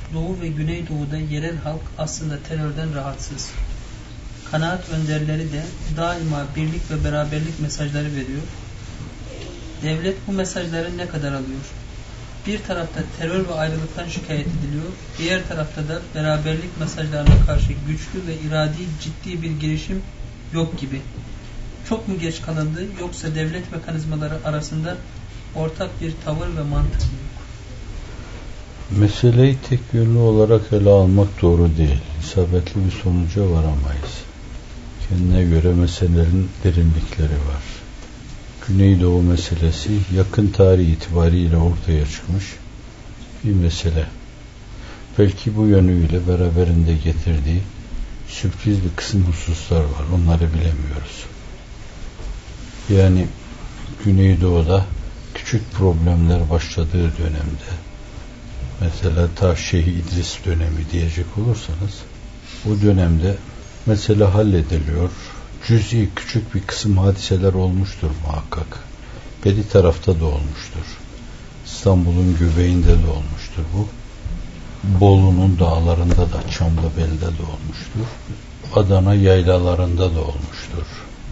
Doğu ve Güneydoğu'da yerel halk aslında terörden rahatsız. Kanaat önderleri de daima birlik ve beraberlik mesajları veriyor. Devlet bu mesajları ne kadar alıyor? Bir tarafta terör ve ayrılıktan şikayet ediliyor, diğer tarafta da beraberlik mesajlarına karşı güçlü ve iradi ciddi bir girişim yok gibi. Çok mu geç kalındı, yoksa devlet mekanizmaları arasında ortak bir tavır ve mantık mı yok? Meseleyi tek yönlü olarak ele almak doğru değil. İsabetli bir sonuca varamayız. Kendine göre meselelerin derinlikleri var. Güneydoğu meselesi yakın tarih itibariyle ortaya çıkmış bir mesele. Belki bu yönüyle beraberinde getirdiği sürpriz bir kısım hususlar var. Onları bilemiyoruz. Yani Güneydoğu'da küçük problemler başladığı dönemde, mesela ta Şeyh İdris dönemi diyecek olursanız, o dönemde mesele hallediliyor. Cüz'i küçük bir kısım hadiseler olmuştur muhakkak. Beri tarafta da olmuştur. İstanbul'un göbeğinde de olmuştur bu. Bolu'nun dağlarında da, Çamlıbel'de de olmuştur. Adana yaylalarında da olmuştur.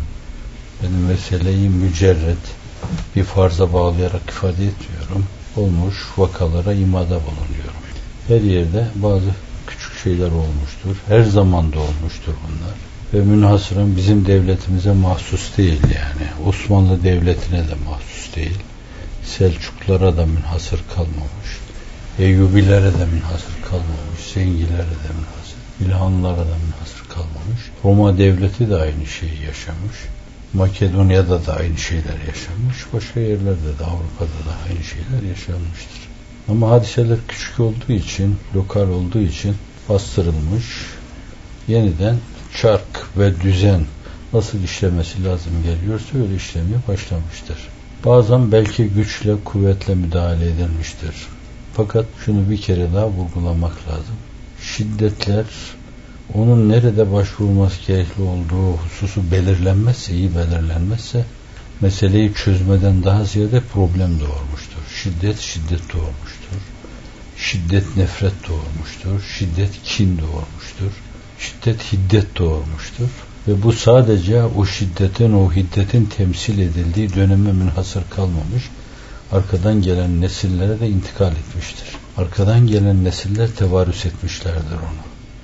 Benim meseleyi mücerret bir farza bağlayarak ifade etmiyorum. Olmuş vakalara imada bulunuyorum. Her yerde bazı küçük şeyler olmuştur. Her zaman da olmuştur bunlar. Ve münhasıran bizim devletimize mahsus değil yani. Osmanlı Devleti'ne de mahsus değil. Selçuklara da münhasır kalmamış. Eyyubilere de münhasır kalmamış. Zengilere de münhasır. İlhanlara da münhasır kalmamış. Roma Devleti de aynı şeyi yaşamış. Makedonya'da da aynı şeyler yaşanmış. Başka yerlerde de, Avrupa'da da aynı şeyler yaşanmıştır. Ama hadiseler küçük olduğu için, lokal olduğu için bastırılmış. Yeniden çark ve düzen nasıl işlemesi lazım geliyorsa öyle işlemeye başlamıştır. Bazen belki güçle, kuvvetle müdahale edilmiştir. Fakat şunu bir kere daha vurgulamak lazım. Şiddetler, onun nerede başvurulması gerekli olduğu hususu belirlenmezse, iyi belirlenmezse, meseleyi çözmeden daha ziyade problem doğurmuştur. Şiddet, şiddet doğurmuştur. Şiddet, nefret doğurmuştur. Şiddet, kin doğurmuştur. Şiddet, hiddet doğurmuştur. Ve bu sadece o şiddetin, o hiddetin temsil edildiği döneme münhasır kalmamış, arkadan gelen nesillere de intikal etmiştir. Arkadan gelen nesiller tevarüs etmişlerdir onu.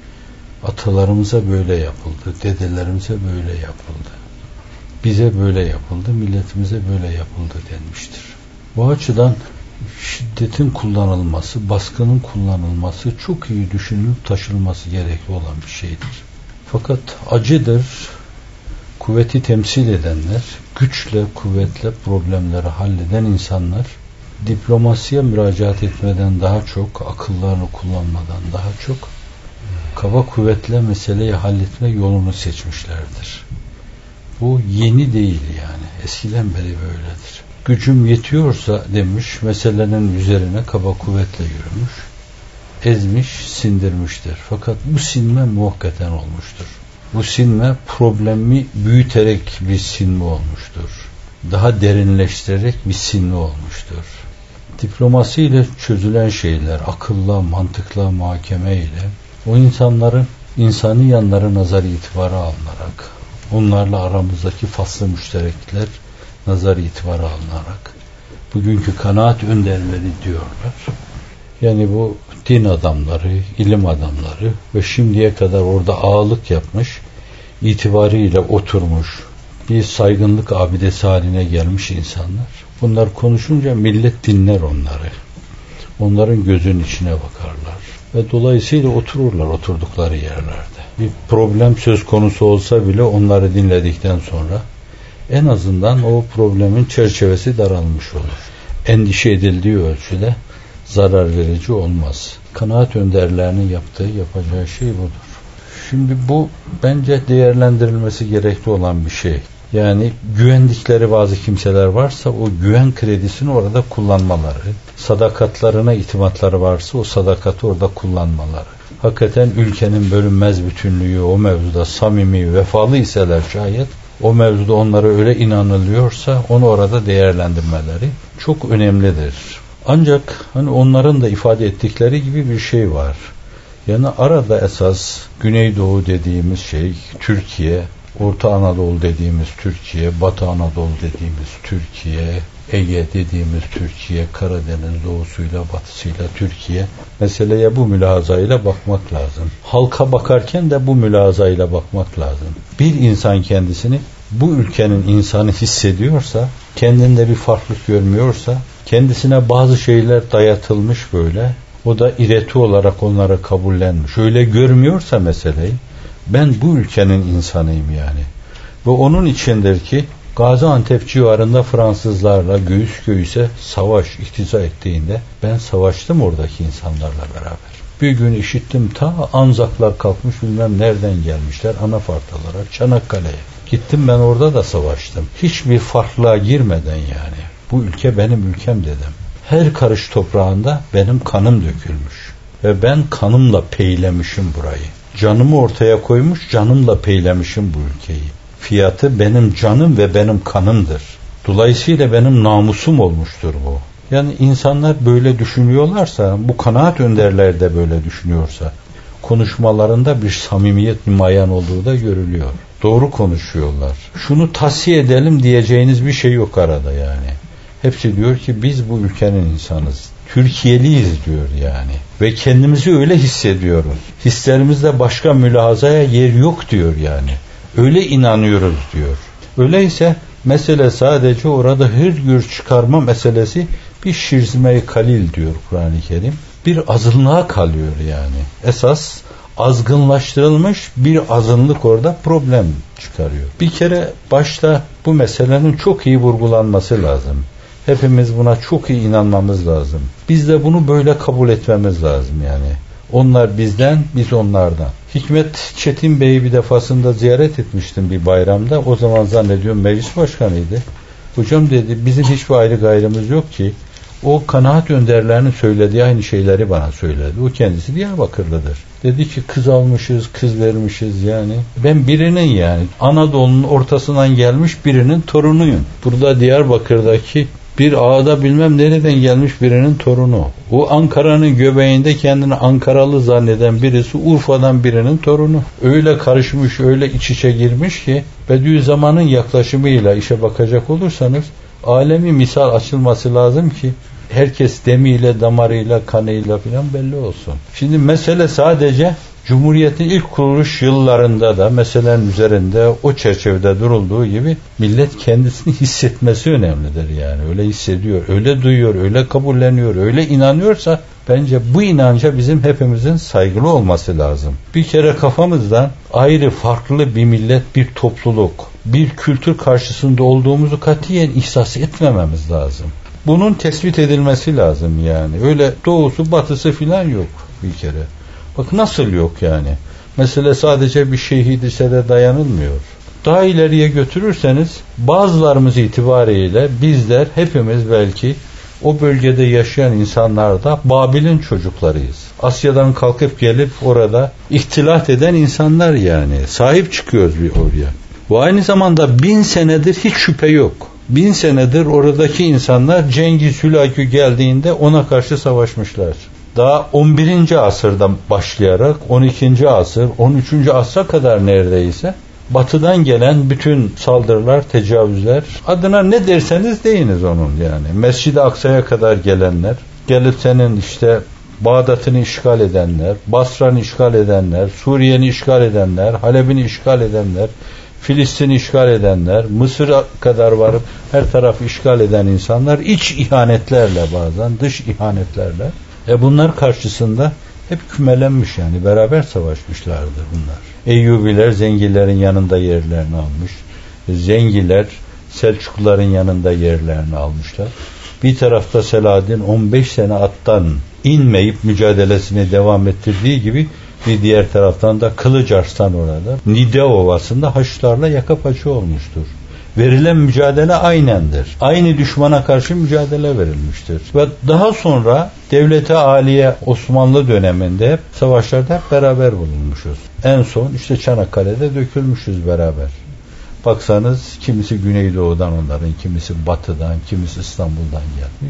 Atalarımıza böyle yapıldı, dedelerimize böyle yapıldı, bize böyle yapıldı, milletimize böyle yapıldı denmiştir. Bu açıdan şiddetin kullanılması, baskının kullanılması çok iyi düşünülüp taşınması gerekli olan bir şeydir. Fakat acıdır, kuvveti temsil edenler, güçle, kuvvetle problemleri halleden insanlar, diplomasiye müracaat etmeden daha çok, akıllarını kullanmadan daha çok, kaba kuvvetle meseleyi halletme yolunu seçmişlerdir. Bu yeni değil yani. Eskiden beri böyledir. Gücüm yetiyorsa demiş, meselenin üzerine kaba kuvvetle yürümüş, ezmiş, sindirmiştir. Fakat bu sinme muhakkaten olmuştur. Bu sinme problemi büyüterek bir sinme olmuştur. Daha derinleştirerek bir sinme olmuştur. Diplomasiyle çözülen şeyler, akılla, mantıkla, muhakemeyle, o insanların insani yanları nazar itibara alınarak, onlarla aramızdaki faslı müşterekler nazar itibara alınarak, bugünkü kanaat önderleri diyorlar. Yani bu din adamları, ilim adamları ve şimdiye kadar orada ağalık yapmış, itibariyle oturmuş, bir saygınlık abidesi haline gelmiş insanlar. Bunlar konuşunca millet dinler onları. Onların gözünün içine bakarlar. Ve dolayısıyla otururlar oturdukları yerlerde. Bir problem söz konusu olsa bile onları dinledikten sonra en azından o problemin çerçevesi daralmış olur. Endişe edildiği ölçüde zarar verici olmaz. Kanaat önderlerinin yapacağı şey budur. Şimdi bu bence değerlendirilmesi gerekli olan bir şey. Yani güvendikleri bazı kimseler varsa o güven kredisini orada kullanmaları, sadakatlarına itimatları varsa o sadakati orada kullanmaları, hakikaten ülkenin bölünmez bütünlüğü o mevzuda samimi, vefalı iseler şayet, o mevzuda onlara öyle inanılıyorsa onu orada değerlendirmeleri çok önemlidir. Ancak hani onların da ifade ettikleri gibi bir şey var. Yani arada esas Güneydoğu dediğimiz şey Türkiye, Orta Anadolu dediğimiz Türkiye, Batı Anadolu dediğimiz Türkiye, Ege dediğimiz Türkiye, Karadeniz doğusuyla batısıyla Türkiye. Meseleye bu mülahazayla bakmak lazım. Halka bakarken de bu mülahazayla bakmak lazım. Bir insan kendisini bu ülkenin insanı hissediyorsa, kendinde bir farklılık görmüyorsa, kendisine bazı şeyler dayatılmış böyle, o da ireti olarak onları kabullenmiş. Öyle görmüyorsa meseleyi, ben bu ülkenin insanıyım yani. Ve onun içindir ki Gaziantep civarında Fransızlarla göğüs göğüse savaş iktiza ettiğinde ben savaştım oradaki insanlarla beraber. Bir gün işittim ta Anzaklar kalkmış bilmem nereden gelmişler anafart olarak Çanakkale'ye. Gittim ben orada da savaştım. Hiçbir farklılığa girmeden yani. Bu ülke benim ülkem dedim. Her karış toprağında benim kanım dökülmüş. Ve ben kanımla peylemişim burayı. Canımı ortaya koymuş, canımla peylemişim bu ülkeyi. Fiyatı benim canım ve benim kanımdır. Dolayısıyla benim namusum olmuştur bu. Yani insanlar böyle düşünüyorlarsa, bu kanaat önderler de böyle düşünüyorsa, konuşmalarında bir samimiyet nümayan olduğu da görülüyor. Doğru konuşuyorlar. Şunu tavsiye edelim diyeceğiniz bir şey yok arada yani. Hepsi diyor ki biz bu ülkenin insanız. Türkiye'liyiz diyor yani. Ve kendimizi öyle hissediyoruz. Hislerimizde başka mülahazaya yer yok diyor yani. Öyle inanıyoruz diyor. Öyleyse mesele sadece orada hırgür çıkarma meselesi bir şirzme-i kalil diyor Kur'an-ı Kerim. Bir azınlığa kalıyor yani. Esas azgınlaştırılmış bir azınlık orada problem çıkarıyor. Bir kere başta bu meselenin çok iyi vurgulanması lazım. Hepimiz buna çok iyi inanmamız lazım. Biz de bunu böyle kabul etmemiz lazım yani. Onlar bizden, biz onlardan. Hikmet Çetin Bey'i bir defasında ziyaret etmiştim bir bayramda. O zaman zannediyorum meclis başkanıydı. Hocam dedi bizim hiçbir ayrı gayrımız yok ki. O kanaat önderlerinin söylediği aynı şeyleri bana söyledi. O kendisi Diyarbakırlıdır. Dedi ki kız almışız, kız vermişiz yani. Ben birinin yani Anadolu'nun ortasından gelmiş birinin torunuyum. Burada Diyarbakır'daki bir ağada bilmem nereden gelmiş birinin torunu. O Ankara'nın göbeğinde kendini Ankaralı zanneden birisi Urfa'dan birinin torunu. Öyle karışmış, öyle iç içe girmiş ki Bediüzzaman'ın yaklaşımıyla işe bakacak olursanız alemi misal açılması lazım ki herkes demiyle, damarıyla, kanıyla falan belli olsun. Şimdi mesele sadece Cumhuriyet'in ilk kuruluş yıllarında da meselenin üzerinde o çerçevede durulduğu gibi millet kendisini hissetmesi önemlidir yani. Öyle hissediyor, öyle duyuyor, öyle kabulleniyor, öyle inanıyorsa bence bu inanca bizim hepimizin saygılı olması lazım. Bir kere kafamızdan ayrı, farklı bir millet, bir topluluk, bir kültür karşısında olduğumuzu katiyen ihsas etmememiz lazım. Bunun tespit edilmesi lazım yani. Öyle doğusu, batısı filan yok bir kere. Bak nasıl yok yani. Mesele sadece bir şehidise de dayanılmıyor. Daha ileriye götürürseniz bazılarımız itibariyle bizler hepimiz belki o bölgede yaşayan insanlar da Babil'in çocuklarıyız. Asya'dan kalkıp gelip orada ihtilat eden insanlar yani. Sahip çıkıyoruz bir oraya. Bu aynı zamanda 1000 senedir hiç şüphe yok. 1000 senedir oradaki insanlar Cengiz Hülagü geldiğinde ona karşı savaşmışlar. Daha 11. asırdan başlayarak 12. asır, 13. asra kadar neredeyse batıdan gelen bütün saldırılar, tecavüzler, adına ne derseniz deyiniz onun yani. Mescid-i Aksa'ya kadar gelenler, gelip senin işte Bağdat'ını işgal edenler, Basra'nı işgal edenler, Suriye'ni işgal edenler, Halep'ini işgal edenler, Filistin'i işgal edenler, Mısır'a kadar varıp her tarafı işgal eden insanlar iç ihanetlerle bazen, dış ihanetlerle bunlar karşısında hep kümelenmiş yani beraber savaşmışlardır bunlar. Eyyubiler Zengilerin yanında yerlerini almış. Zengiler Selçukluların yanında yerlerini almışlar. Bir tarafta Selahaddin 15 sene attan inmeyip mücadelesini devam ettirdiği gibi bir diğer taraftan da Kılıç Arslan orada Nide Ovası'nda Haçlılarla yaka paça olmuştur. Verilen mücadele aynendir. Aynı düşmana karşı mücadele verilmiştir. Ve daha sonra Devlet-i Aliye Osmanlı döneminde hep savaşlarda hep beraber bulunmuşuz. En son işte Çanakkale'de dökülmüşüz beraber. Baksanız kimisi Güneydoğu'dan onların, kimisi Batı'dan, kimisi İstanbul'dan gelmiş.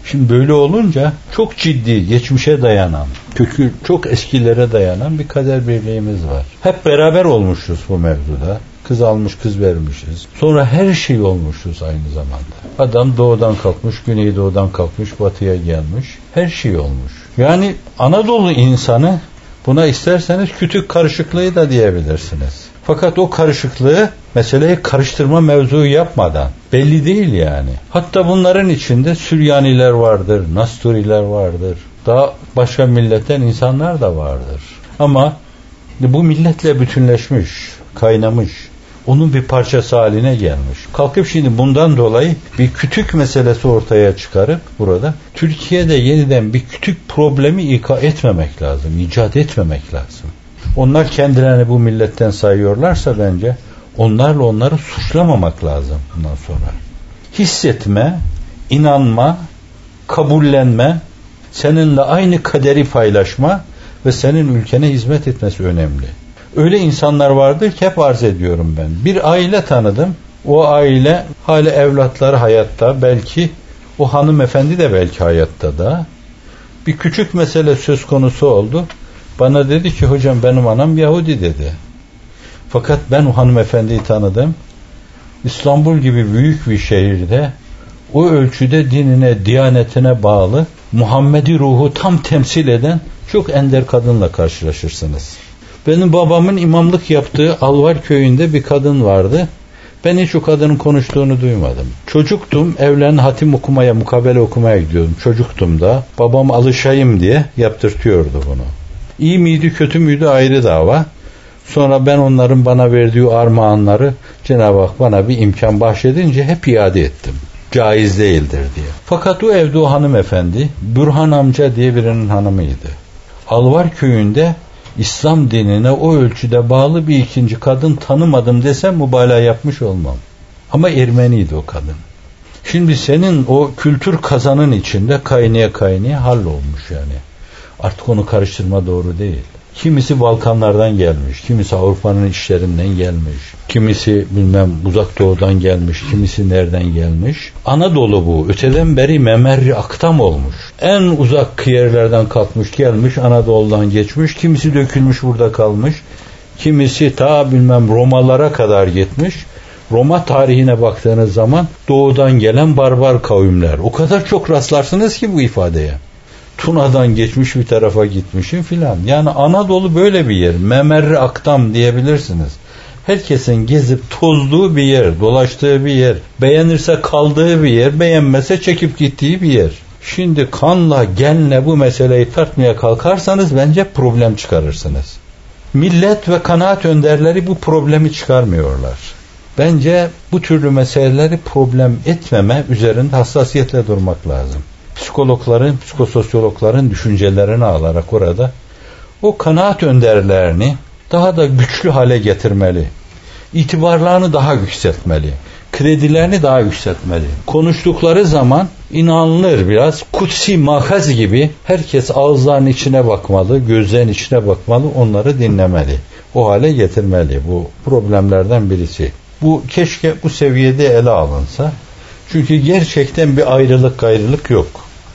Şimdi böyle olunca çok ciddi, geçmişe dayanan, kökü çok eskilere dayanan bir kader birliğimiz var. Hep beraber olmuşuz bu mevzuda. Kız almış, kız vermişiz. Sonra her şey olmuşuz aynı zamanda. Adam doğudan kalkmış, güneydoğudan kalkmış, batıya gelmiş. Her şey olmuş. Yani Anadolu insanı, buna isterseniz kütük karışıklığı da diyebilirsiniz. Fakat o karışıklığı meseleyi karıştırma mevzu yapmadan belli değil yani. Hatta bunların içinde Süryaniler vardır, Nasturiler vardır. Daha başka milletten insanlar da vardır. Ama bu milletle bütünleşmiş, kaynamış. Onun bir parçası haline gelmiş. Kalkıp şimdi bundan dolayı bir kütük meselesi ortaya çıkarıp burada Türkiye'de yeniden bir kütük problemi icat etmemek lazım. Onlar kendilerini bu milletten sayıyorlarsa bence onlarla onları suçlamamak lazım bundan sonra. Hissetme, inanma, kabullenme, seninle aynı kaderi paylaşma ve senin ülkene hizmet etmesi önemli. Öyle insanlar vardır ki hep arz ediyorum ben. Bir aile tanıdım. O aile hala evlatları hayatta, belki o hanımefendi de belki hayatta da. Bir küçük mesele söz konusu oldu. Bana dedi ki hocam benim anam Yahudi dedi. Fakat ben o hanımefendiyi tanıdım. İstanbul gibi büyük bir şehirde o ölçüde dinine, diyanetine bağlı, Muhammedi ruhu tam temsil eden çok ender kadınla karşılaşırsınız. Benim babamın imamlık yaptığı Alvar köyünde bir kadın vardı. Ben hiç o kadının konuştuğunu duymadım. Çocuktum, evlen hatim okumaya, mukabele okumaya gidiyordum. Çocuktum da. Babam alışayım diye yaptırtıyordu bunu. İyi miydi, kötü müydü ayrı dava. Sonra ben onların bana verdiği armağanları Cenab-ı Hak bana bir imkan bahşedince hep iade ettim. Caiz değildir diye. Fakat o evde o hanımefendi Burhan amca diye birinin hanımıydı. Alvar köyünde İslam dinine o ölçüde bağlı bir ikinci kadın tanımadım desem mübalağa yapmış olmam. Ama Ermeniydi o kadın. Şimdi senin o kültür kazanın içinde kaynaya hallolmuş yani. Artık onu karıştırma doğru değil. Kimisi Balkanlardan gelmiş, kimisi Avrupa'nın işlerinden gelmiş, kimisi bilmem Uzak Doğu'dan gelmiş, kimisi nereden gelmiş. Anadolu bu. Öteden beri memerri aktam olmuş. En uzak yerlerden kalkmış gelmiş, Anadolu'dan geçmiş, kimisi dökülmüş burada kalmış, kimisi ta bilmem Romalara kadar gitmiş. Roma tarihine baktığınız zaman doğudan gelen barbar kavimler. O kadar çok rastlarsınız ki bu ifadeye. Tuna'dan geçmiş bir tarafa gitmişim filan. Yani Anadolu böyle bir yer. Memerri aktam diyebilirsiniz. Herkesin gezip tozduğu bir yer, dolaştığı bir yer, beğenirse kaldığı bir yer, beğenmezse çekip gittiği bir yer. Şimdi kanla, genle bu meseleyi tartmaya kalkarsanız bence problem çıkarırsınız. Millet ve kanaat önderleri bu problemi çıkarmıyorlar. Bence bu türlü meseleleri problem etmeme üzerinde hassasiyetle durmak lazım. Psikologların, psikososyologların düşüncelerini alarak orada o kanaat önderlerini daha da güçlü hale getirmeli. İtibarlarını daha yükseltmeli. Kredilerini daha yükseltmeli. Konuştukları zaman inanılır biraz. Kutsi makaz gibi herkes ağızlarının içine bakmalı, gözlerinin içine bakmalı, onları dinlemeli. O hale getirmeli. Bu problemlerden birisi. Bu keşke bu seviyede ele alınsa. Çünkü gerçekten bir ayrılık yok.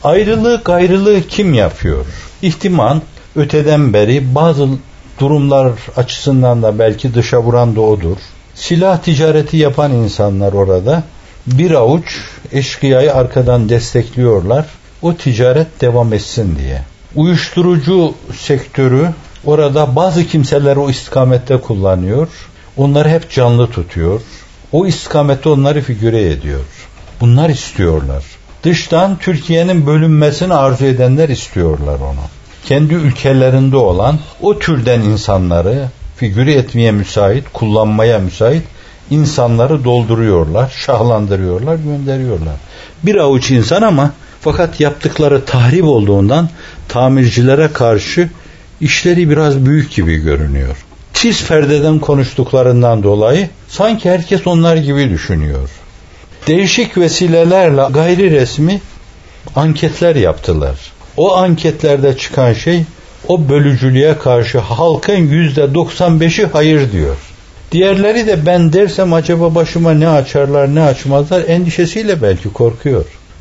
Ayrılığı kim yapıyor? İhtimal öteden beri bazı durumlar açısından da belki dışa vuran da odur. Silah ticareti yapan insanlar orada bir avuç eşkıyayı arkadan destekliyorlar. O ticaret devam etsin diye. Uyuşturucu sektörü orada bazı kimseler o istikamette kullanıyor. Onları hep canlı tutuyor. O istikamette onları figüre ediyor. Bunlar istiyorlar. Dıştan Türkiye'nin bölünmesini arzu edenler istiyorlar onu. Kendi ülkelerinde olan o türden insanları figüre etmeye müsait, kullanmaya müsait insanları dolduruyorlar, şahlandırıyorlar, gönderiyorlar. Bir avuç insan ama fakat yaptıkları tahrip olduğundan tamircilere karşı işleri biraz büyük gibi görünüyor. Tiz perdeden konuştuklarından dolayı sanki herkes onlar gibi düşünüyor. Değişik vesilelerle gayri resmi anketler yaptılar. O anketlerde çıkan şey, o bölücülüğe karşı halkın %95'i hayır diyor. Diğerleri de ben dersem acaba başıma ne açarlar ne açmazlar endişesiyle belki korkuyor.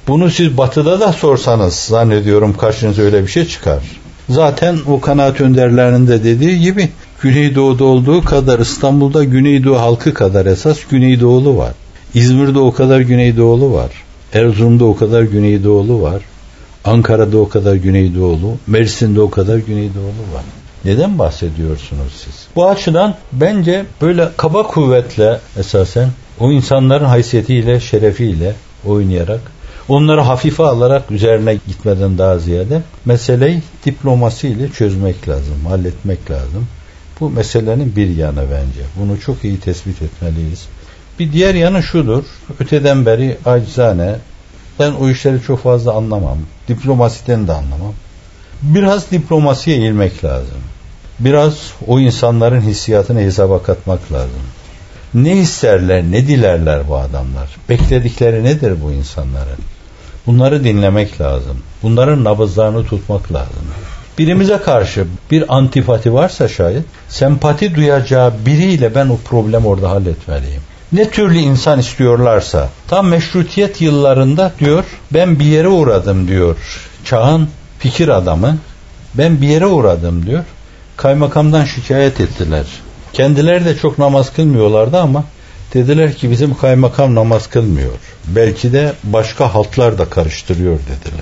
Bunu siz batıda da sorsanız zannediyorum karşınıza öyle bir şey çıkar. Zaten o kanaat önderlerinin de dediği gibi Güneydoğu'da olduğu kadar İstanbul'da Güneydoğu halkı kadar esas Güneydoğulu var. İzmir'de o kadar Güneydoğulu var. Erzurum'da o kadar Güneydoğulu var. Ankara'da o kadar Güneydoğulu, Mersin'de o kadar Güneydoğulu var. Neden bahsediyorsunuz siz? Bu açıdan bence böyle kaba kuvvetle esasen o insanların haysiyetiyle, şerefiyle oynayarak, onları hafife alarak üzerine gitmeden daha ziyade meseleyi diplomasiyle çözmek lazım, halletmek lazım. Bu meselenin bir yanı bence. Bunu çok iyi tespit etmeliyiz. Bir diğer yanı şudur. Öteden beri acizane, ben o işleri çok fazla anlamam. Diplomasiden de anlamam. Biraz diplomasiye eğilmek lazım. Biraz o insanların hissiyatını hesaba katmak lazım. Ne isterler, ne dilerler bu adamlar? Bekledikleri nedir bu insanların? Bunları dinlemek lazım. Bunların nabızlarını tutmak lazım. Birimize karşı bir antipati varsa şayet, sempati duyacağı biriyle ben o problemi orada halletmeliyim. Ne türlü insan istiyorlarsa, tam meşrutiyet yıllarında diyor, ben bir yere uğradım diyor. Çağın fikir adamı, ben bir yere uğradım diyor. Kaymakamdan şikayet ettiler. Kendileri de çok namaz kılmıyorlardı ama dediler ki bizim kaymakam namaz kılmıyor. Belki de başka halklar da karıştırıyor dediler.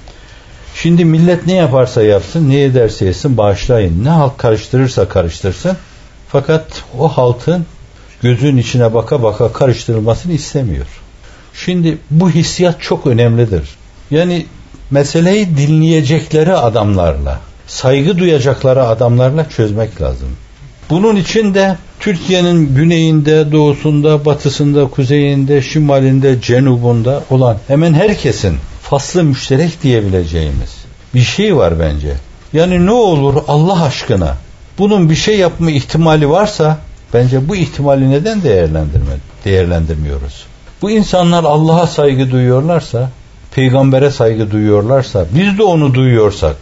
Şimdi millet ne yaparsa yapsın, ne ederse etsin bağışlayın. Ne halk karıştırırsa karıştırsın. Fakat o halkın gözünün içine baka baka karıştırılmasını istemiyor. Şimdi bu hissiyat çok önemlidir. Yani meseleyi dinleyecekleri adamlarla, saygı duyacakları adamlarla çözmek lazım. Bunun için de Türkiye'nin güneyinde, doğusunda, batısında, kuzeyinde, şimalinde, cenubunda olan hemen herkesin faslı müşterek diyebileceğimiz bir şey var bence. Yani ne olur Allah aşkına bunun bir şey yapma ihtimali varsa bence bu ihtimali neden değerlendirmiyoruz? Bu insanlar Allah'a saygı duyuyorlarsa, peygambere saygı duyuyorlarsa, biz de onu duyuyorsak,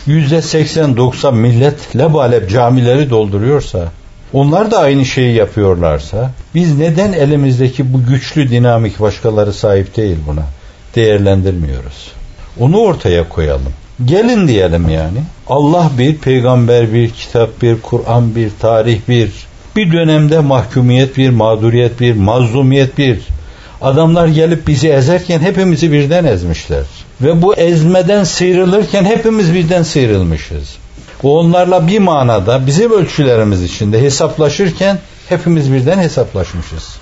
%80-90 millet lebalep camileri dolduruyorsa, onlar da aynı şeyi yapıyorlarsa, biz neden elimizdeki bu güçlü dinamik, başkaları sahip değil buna, değerlendirmiyoruz? Onu ortaya koyalım. Gelin diyelim yani. Allah bir, peygamber bir, kitap bir, Kur'an bir, tarih bir. Bir dönemde mahkumiyet bir, mağduriyet bir, mazlumiyet bir. Adamlar gelip bizi ezerken hepimizi birden ezmişler. Ve bu ezmeden sıyrılırken hepimiz birden sıyrılmışız. Onlarla bir manada bizim ölçülerimiz içinde hesaplaşırken hepimiz birden hesaplaşmışız.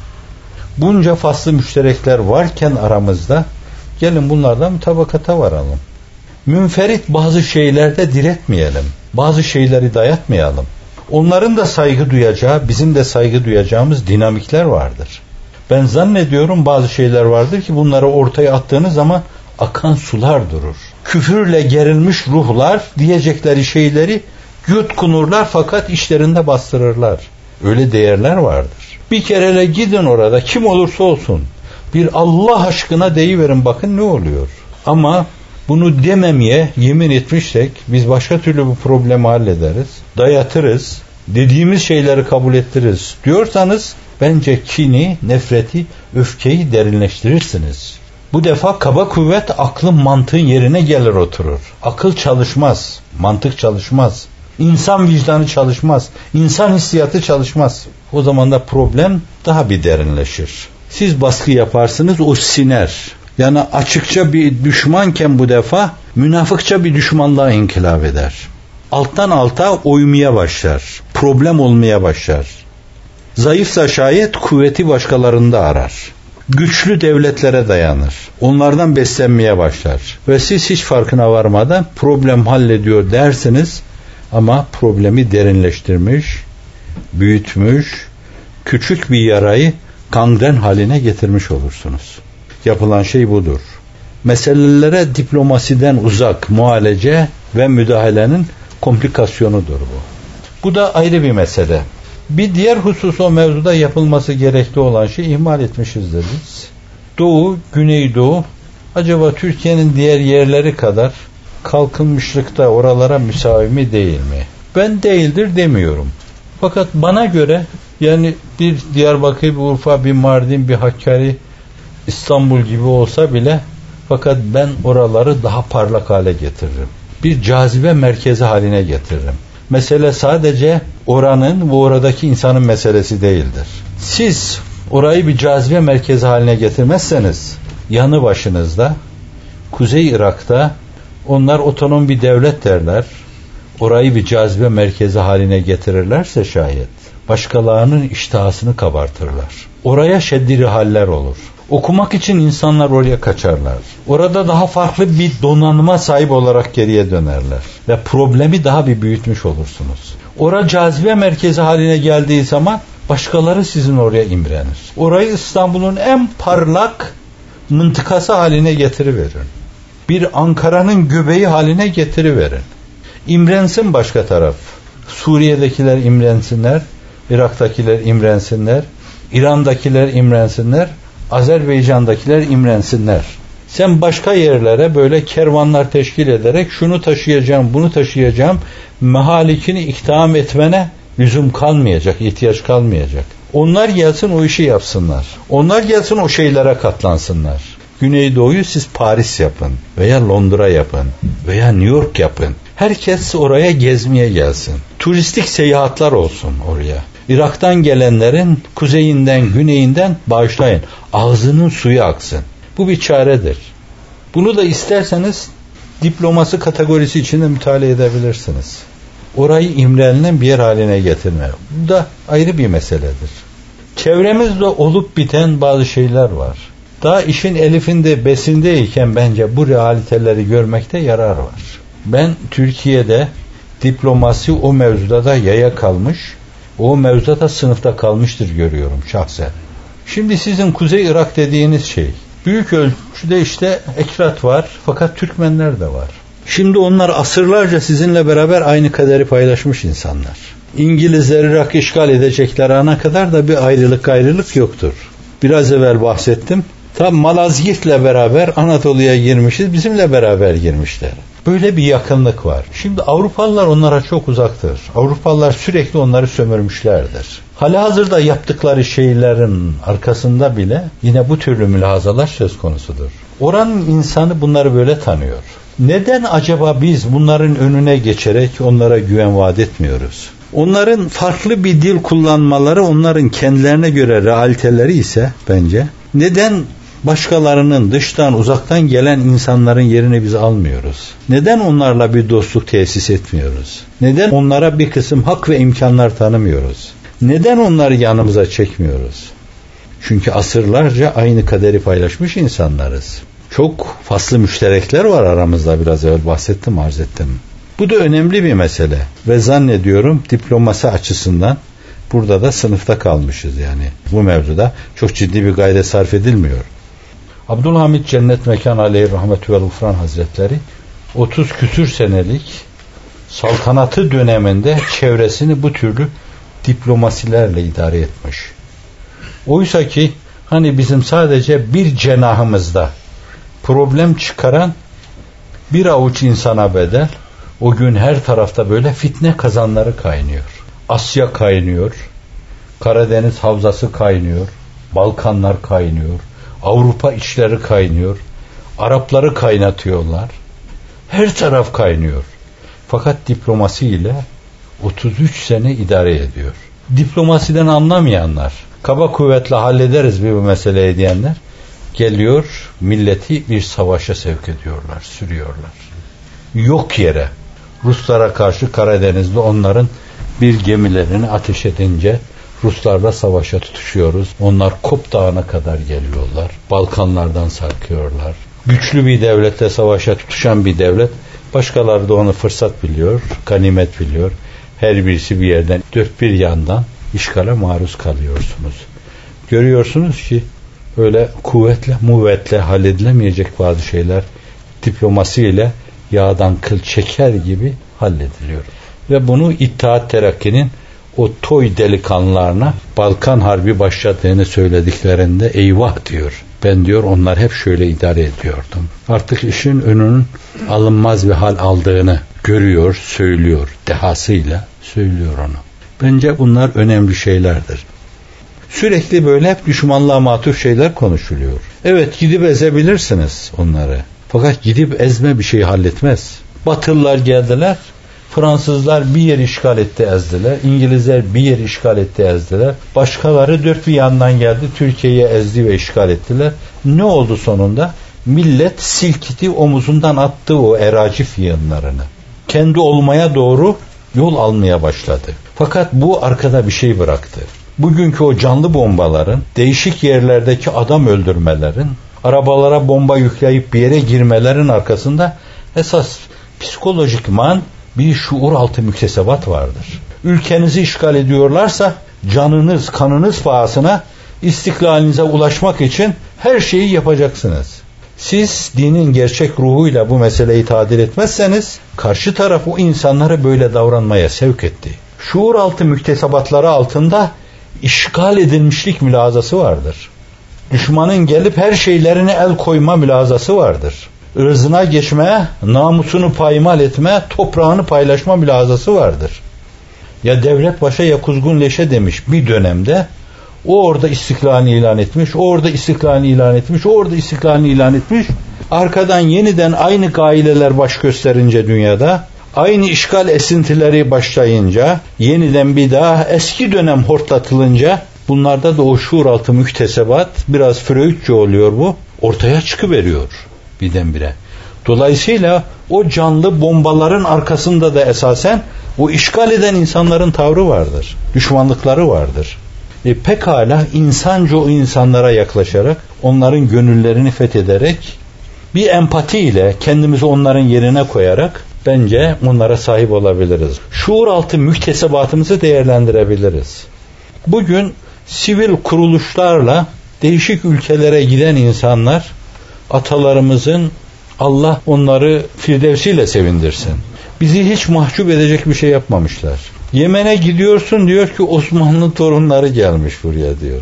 Bunca faslı müşterekler varken aramızda gelin bunlardan mutabakata varalım. Münferit bazı şeylerde diretmeyelim. Bazı şeyleri dayatmayalım. Onların da saygı duyacağı, bizim de saygı duyacağımız dinamikler vardır. Ben zannediyorum bazı şeyler vardır ki bunları ortaya attığınız zaman akan sular durur. Küfürle gerilmiş ruhlar diyecekleri şeyleri yutkunurlar fakat işlerinde bastırırlar. Öyle değerler vardır. Bir kerele gidin orada kim olursa olsun bir Allah aşkına deyiverin bakın ne oluyor. Ama bunu dememeye yemin etmişsek biz başka türlü bu problemi hallederiz. Dayatırız. Dediğimiz şeyleri kabul ettiririz diyorsanız bence kini, nefreti, öfkeyi derinleştirirsiniz. Bu defa kaba kuvvet aklın mantığın yerine gelir oturur. Akıl çalışmaz, mantık çalışmaz. İnsan vicdanı çalışmaz, insan hissiyatı çalışmaz. O zaman da problem daha bir derinleşir. Siz baskı yaparsınız o siner. Yani açıkça bir düşmanken bu defa münafıkça bir düşmanlığa inkılap eder. Alttan alta oymaya başlar. Problem olmaya başlar. Zayıfsa şayet kuvveti başkalarında arar. Güçlü devletlere dayanır. Onlardan beslenmeye başlar. Ve siz hiç farkına varmadan problem hallediyor dersiniz ama problemi derinleştirmiş, büyütmüş, küçük bir yarayı gangren haline getirmiş olursunuz. Yapılan şey budur. Meselelere diplomasiden uzak muhalece ve müdahalenin komplikasyonudur bu. Bu da ayrı bir mesele. Bir diğer husus o mevzuda yapılması gerekli olan şey ihmal etmişizdir biz. Doğu, Güneydoğu acaba Türkiye'nin diğer yerleri kadar kalkınmışlıkta oralara müsavimi değil mi? Ben değildir demiyorum. Fakat bana göre yani bir Diyarbakır, bir Urfa, bir Mardin, bir Hakkari, İstanbul gibi olsa bile Fakat ben oraları daha parlak hale getiririm. Bir cazibe merkezi haline getiririm. Mesele sadece oranın ve oradaki insanın meselesi değildir. Siz orayı bir cazibe merkezi haline getirmezseniz, yanı başınızda, Kuzey Irak'ta onlar otonom bir devlet derler. Orayı bir cazibe merkezi haline getirirlerse şayet, başkalarının iştahasını kabartırlar. Oraya şeddiri haller olur. Okumak için insanlar oraya kaçarlar. Orada daha farklı bir donanıma sahip olarak geriye dönerler. Ve problemi daha bir büyütmüş olursunuz. Orada cazibe merkezi haline geldiği zaman başkaları sizin oraya imrenir. Orayı İstanbul'un en parlak mıntıkası haline getiriverin. Bir Ankara'nın göbeği haline getiriverin. İmrensin başka taraf. Suriye'dekiler imrensinler, Irak'takiler imrensinler, İran'dakiler imrensinler, Azerbaycan'dakiler imrensinler. Sen başka yerlere böyle kervanlar teşkil ederek şunu taşıyacağım, bunu taşıyacağım, mehalikini ikdam etmene lüzum kalmayacak, ihtiyaç kalmayacak. Onlar gelsin o işi yapsınlar. Onlar gelsin o şeylere katlansınlar. Güneydoğu'yu siz Paris yapın veya Londra yapın veya New York yapın. Herkes oraya gezmeye gelsin. Turistik seyahatler olsun oraya. Irak'tan gelenlerin kuzeyinden, güneyinden bağışlayın. Ağzının suyu aksın. Bu bir çaredir. Bunu da isterseniz diplomasi kategorisi içinde mütalaa edebilirsiniz. Orayı imrenilen bir yer haline getirme. Bu da ayrı bir meseledir. Çevremizde olup biten bazı şeyler var. Daha işin elifinde, besindeyken bence bu realiteleri görmekte yarar var. Ben Türkiye'de diplomasi o mevzuda da yaya kalmış, o mevzuda da sınıfta kalmıştır görüyorum şahsen. Şimdi sizin Kuzey Irak dediğiniz şey, büyük ölçüde işte ekrat var, fakat Türkmenler de var. Şimdi onlar asırlarca sizinle beraber aynı kaderi paylaşmış insanlar. İngilizler Irak işgal edecekler ana kadar da bir ayrılık yoktur. Biraz evvel bahsettim. Tam Malazgirt'le beraber Anadolu'ya girmişiz, bizimle beraber girmişler. Böyle bir yakınlık var. Şimdi Avrupalılar onlara çok uzaktır. Avrupalılar sürekli onları sömürmüşlerdir. Halihazırda yaptıkları şeylerin arkasında bile yine bu türlü mülahazalar söz konusudur. Oranın insanı bunları böyle tanıyor. Neden acaba biz bunların önüne geçerek onlara güven vaat etmiyoruz? Onların farklı bir dil kullanmaları onların kendilerine göre realiteleri ise bence neden başkalarının dıştan uzaktan gelen insanların yerini biz almıyoruz? Neden onlarla bir dostluk tesis etmiyoruz? Neden onlara bir kısım hak ve imkanlar tanımıyoruz? Neden onları yanımıza çekmiyoruz? Çünkü asırlarca aynı kaderi paylaşmış insanlarız. Çok faslı müşterekler var aramızda, biraz evvel bahsettim, arz ettim. Bu da önemli bir mesele ve zannediyorum diplomasi açısından burada da sınıfta kalmışız yani. Bu mevzuda çok ciddi bir gayret sarf edilmiyor. Abdülhamid Cennet Mekan Aleyhi Rahmetü ve Gufran Hazretleri 30 küsür senelik saltanatı döneminde çevresini bu türlü diplomasilerle idare etmiş. Oysa ki hani bizim sadece bir cenahımızda problem çıkaran bir avuç insana bedel, o gün her tarafta böyle fitne kazanları kaynıyor. Asya kaynıyor, Karadeniz havzası kaynıyor, Balkanlar kaynıyor, Avrupa içleri kaynıyor, Arapları kaynatıyorlar. Her taraf kaynıyor. Fakat diplomasiyle 33 sene idare ediyor. Diplomasiden anlamayanlar, kaba kuvvetle hallederiz bu meseleyi diyenler, geliyor milleti bir savaşa sevk ediyorlar, sürüyorlar. Yok yere Ruslara karşı Karadeniz'de onların bir gemilerini ateş edince Ruslarla savaşa tutuşuyoruz. Onlar Kop Dağı'na kadar geliyorlar. Balkanlardan sarkıyorlar. Güçlü bir devletle savaşa tutuşan bir devlet, başkaları da onu fırsat biliyor, ganimet biliyor. Her birisi bir yerden, dört bir yandan işgale maruz kalıyorsunuz. Görüyorsunuz ki öyle kuvvetle, muvvetle halledilemeyecek bazı şeyler diplomasiyle yağdan kıl çeker gibi hallediliyor. Ve bunu İttihat Terakki'nin o toy delikanlılarına Balkan Harbi başladığını söylediklerinde eyvah diyor. Ben diyor onlar hep şöyle idare ediyordum. Artık işin önünün alınmaz bir hal aldığını görüyor, söylüyor. Dehasıyla söylüyor onu. Bence bunlar önemli şeylerdir. Sürekli böyle hep düşmanlığa matuf şeyler konuşuluyor. Evet, gidip ezebilirsiniz onları. Fakat gidip ezme bir şeyi halletmez. Batılılar geldiler, Fransızlar bir yer işgal etti, ezdiler. İngilizler bir yer işgal etti, ezdiler. Başkaları dört bir yandan geldi, Türkiye'yi ezdi ve işgal ettiler. Ne oldu sonunda? Millet silkiti omuzundan attı o eracif yığınlarını. Kendi olmaya doğru yol almaya başladı. Fakat bu arkada bir şey bıraktı. Bugünkü o canlı bombaların, değişik yerlerdeki adam öldürmelerin, arabalara bomba yükleyip bir yere girmelerin arkasında esas psikolojikman bir şuur altı müktesebat vardır. Ülkenizi işgal ediyorlarsa canınız, kanınız pahasına istiklalinize ulaşmak için her şeyi yapacaksınız. Siz dinin gerçek ruhuyla bu meseleyi tadil etmezseniz karşı taraf o insanları böyle davranmaya sevk etti. Şuur altı müktesebatları altında işgal edilmişlik mülazası vardır. Düşmanın gelip her şeylerine el koyma mülazası vardır. Irzına geçme, namusunu paymal etme, toprağını paylaşma mülazası vardır. Ya Devlet Paşa ya Kuzgun Leşe demiş bir dönemde. O orada istiklalini ilan etmiş, o orada istiklalini ilan etmiş, o orada istiklalini ilan etmiş. Arkadan yeniden aynı gaileler baş gösterince dünyada, aynı işgal esintileri başlayınca, yeniden bir daha eski dönem hortlatılınca, bunlarda da o şuur altı müktesebat, biraz Freudçu oluyor bu, ortaya çıkıveriyor birdenbire. Dolayısıyla o canlı bombaların arkasında da esasen o işgal eden insanların tavrı vardır, düşmanlıkları vardır. Pekala insanca o insanlara yaklaşarak, onların gönüllerini fethederek, bir empati ile kendimizi onların yerine koyarak bence onlara sahip olabiliriz. Şuur altı müktesebatımızı değerlendirebiliriz. Bugün sivil kuruluşlarla değişik ülkelere giden insanlar, atalarımızın Allah onları firdevsiyle sevindirsin, bizi hiç mahcup edecek bir şey yapmamışlar. Yemen'e gidiyorsun, diyor ki Osmanlı torunları gelmiş buraya diyor.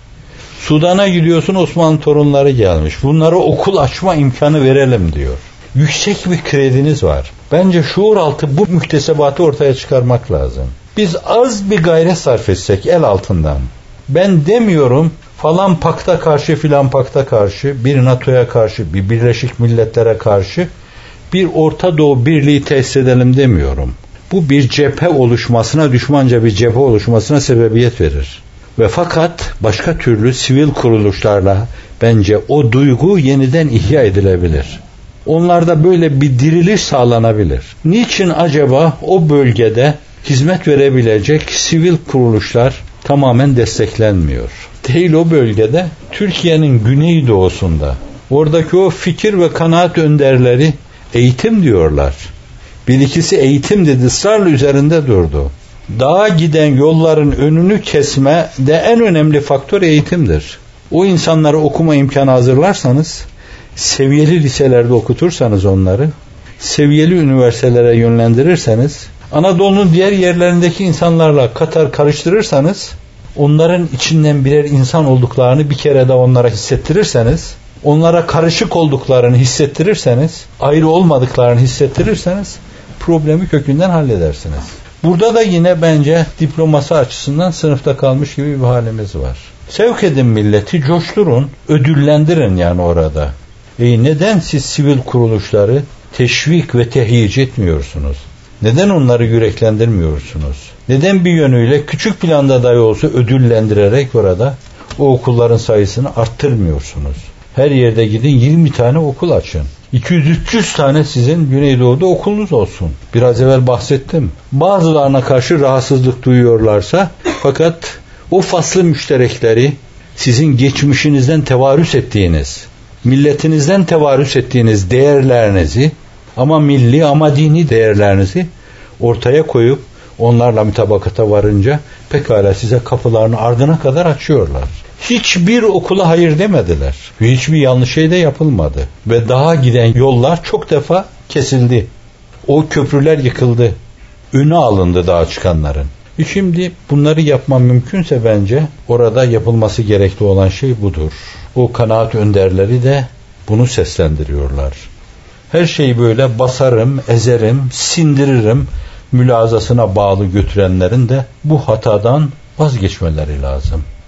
Sudan'a gidiyorsun, Osmanlı torunları gelmiş. Bunlara okul açma imkanı verelim diyor. Yüksek bir krediniz var. Bence şuur altı bu müktesebatı ortaya çıkarmak lazım. Biz az bir gayret sarf etsek el altından. Ben demiyorum falan pakta karşı filan pakta karşı, bir NATO'ya karşı, bir Birleşik Milletler'e karşı bir Orta Doğu birliği tesis edelim demiyorum. Bu bir cephe oluşmasına, düşmanca bir cephe oluşmasına sebebiyet verir. Ve fakat başka türlü sivil kuruluşlarla bence o duygu yeniden ihya edilebilir. Onlarda böyle bir diriliş sağlanabilir. Niçin acaba o bölgede hizmet verebilecek sivil kuruluşlar tamamen desteklenmiyor? Değil o bölgede, Türkiye'nin güneydoğusunda, oradaki o fikir ve kanaat önderleri eğitim diyorlar. Bir ikisi eğitim dedi, ısrarla üzerinde durdu. Dağa giden yolların önünü kesme de en önemli faktör eğitimdir. O insanlara okuma imkanı hazırlarsanız, seviyeli liselerde okutursanız onları, seviyeli üniversitelere yönlendirirseniz, Anadolu'nun diğer yerlerindeki insanlarla katar karıştırırsanız, onların içinden birer insan olduklarını bir kere de onlara hissettirirseniz, onlara karışık olduklarını hissettirirseniz, ayrı olmadıklarını hissettirirseniz, problemi kökünden halledersiniz. Burada da yine bence diplomasi açısından sınıfta kalmış gibi bir halimiz var. Sevk edin milleti, coşturun, ödüllendirin yani orada. Neden siz sivil kuruluşları teşvik ve tehyic etmiyorsunuz? Neden onları yüreklendirmiyorsunuz? Neden bir yönüyle küçük planda dahi olsa ödüllendirerek orada o okulların sayısını arttırmıyorsunuz? Her yerde gidin 20 tane okul açın. 200-300 tane sizin Güneydoğu'da okulunuz olsun. Biraz evvel bahsettim. Bazılarına karşı rahatsızlık duyuyorlarsa fakat o faslı müşterekleri sizin geçmişinizden tevarüs ettiğiniz, milletinizden tevarüs ettiğiniz değerlerinizi ama milli ama dini değerlerinizi ortaya koyup onlarla mütabakata varınca pekala size kapılarını ardına kadar açıyorlar. Hiçbir okula hayır demediler. Hiçbir yanlış şey de yapılmadı. Ve daha giden yollar çok defa kesildi. O köprüler yıkıldı. Önü alındı dağa çıkanların. Şimdi bunları yapmam mümkünse bence orada yapılması gerekli olan şey budur. O kanaat önderleri de bunu seslendiriyorlar. Her şeyi böyle basarım, ezerim, sindiririm mülazasına bağlı götürenlerin de bu hatadan vazgeçmeleri lazım.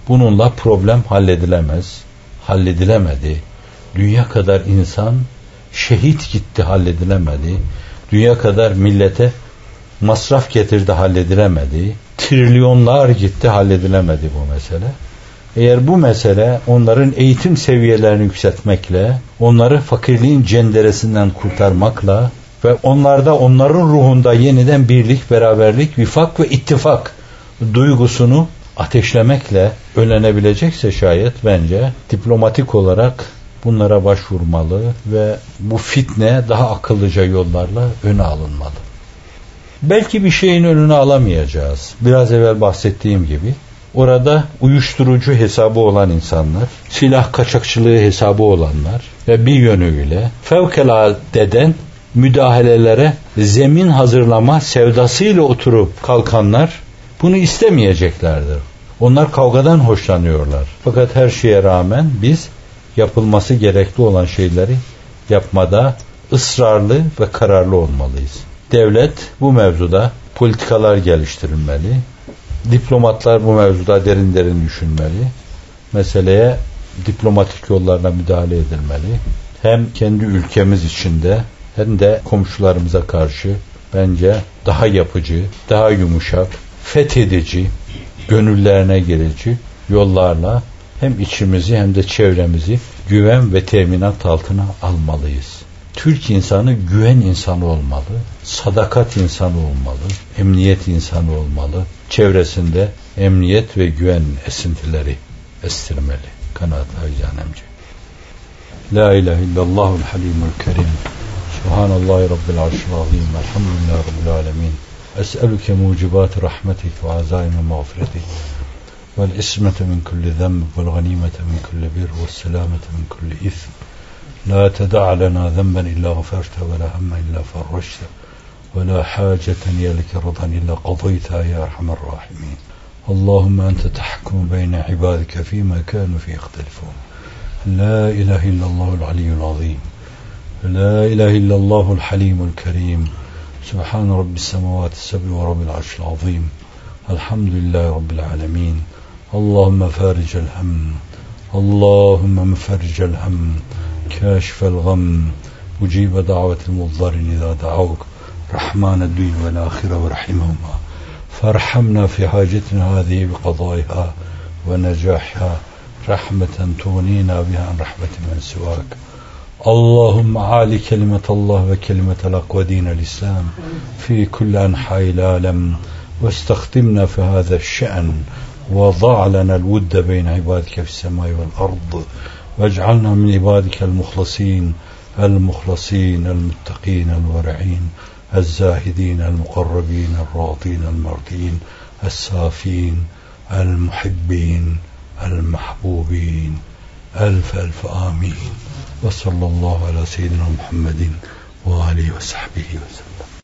Bununla problem halledilemedi. Dünya kadar insan şehit gitti, halledilemedi. Dünya kadar millete masraf getirdi, halledilemedi. Trilyonlar gitti, halledilemedi bu mesele. Eğer bu mesele onların eğitim seviyelerini yükseltmekle, onları fakirliğin cenderesinden kurtarmakla ve onların ruhunda yeniden birlik, beraberlik, vifak ve ittifak duygusunu ateşlemekle önlenebilecekse şayet, bence diplomatik olarak bunlara başvurmalı ve bu fitne daha akıllıca yollarla öne alınmalı. Belki bir şeyin önünü alamayacağız. Biraz evvel bahsettiğim gibi orada uyuşturucu hesabı olan insanlar, silah kaçakçılığı hesabı olanlar ve bir yönüyle fevkaladeden müdahalelere zemin hazırlama sevdasıyla oturup kalkanlar bunu istemeyeceklerdir. Onlar kavgadan hoşlanıyorlar. Fakat her şeye rağmen biz yapılması gerekli olan şeyleri yapmada ısrarlı ve kararlı olmalıyız. Devlet bu mevzuda politikalar geliştirilmeli. Diplomatlar bu mevzuda derin düşünmeli. Meseleye diplomatik yollarla müdahale edilmeli. Hem kendi ülkemiz içinde hem de komşularımıza karşı bence daha yapıcı, daha yumuşak, fethedici, gönüllerine girici yollarla hem içimizi hem de çevremizi güven ve teminat altına almalıyız. Türk insanı güven insanı olmalı, sadakat insanı olmalı, emniyet insanı olmalı. Çevresinde emniyet ve güven esintileri estirmeli. Kanaat acizanemce. La ilahe illallahul halimul kerim. Subhanallahi rabbil arşil azim. Elhamdülillahi rabbil alemin. Es'eluke mucibat rahmetik ve azaime mağfiretik. Vel ismete min kulli zenb vel ganimete min kulli bir ve selamete min kulli ithm. La teda'a lena zenben illa gaferte ve la hemme illa farraşte ve la haceten yelike rıdan illa qadayta ya erhamer rahimin. Allahümme ente tahkumu beyne ibadike fîmâ kânû fî ihtelifûn. La ilahe illallahul aliyyul azim. La ilahe illallahul halimul kerim. Subhan rabbis semavati seb'i ve rabbil arşil azim. Elhamdülillahi rabbil alemin. Allahümme faricel hem. Allahümme müferricel hem. كاشف الغم مجيب دعوة المضطرين إذا دعوك رحمن الدين والآخرة ورحمهما فارحمنا في حاجتنا هذه بقضائها ونجاحها رحمة تغنينا بها عن رحمة من سواك. اللهم عالي كلمة الله وكلمة الحق ودين الإسلام في كل أنحاء العالم واستخدمنا في هذا الشأن وضع لنا الود بين عبادك في السماء والأرض واجعلنا من عبادك المخلصين المتقين الورعين الزاهدين المقربين الراضين المرضين السافين المحبين المحبوبين ألف آمين وصلى الله على سيدنا محمد وآله وصحبه وسلم.